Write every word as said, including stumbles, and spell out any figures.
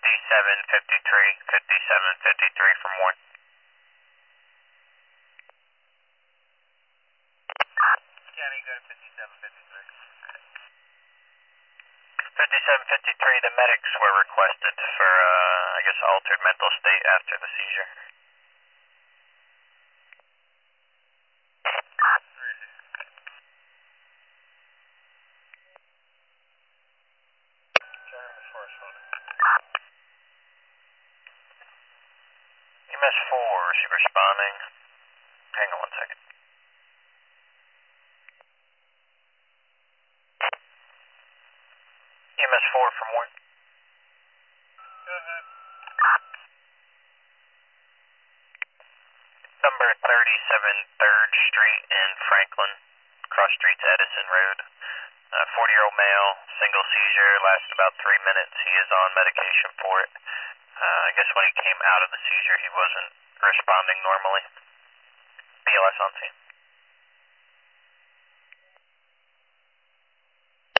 fifty-seven fifty-three, fifty-seven fifty-three from one. County, go to fifty-seven fifty-three. fifty-seven fifty-three, the medics were requested for, uh, I guess, altered mental state after the seizure. E M S four, is she responding? Hang on one second. E M S four from one. Go ahead. Number thirty-seven third Street in Franklin, cross street to Edison Road. Uh, forty-year-old male, single seizure, lasted about three minutes. He is on medication for it. Uh, I guess when he came out of the seizure, he wasn't responding normally. B L S on scene.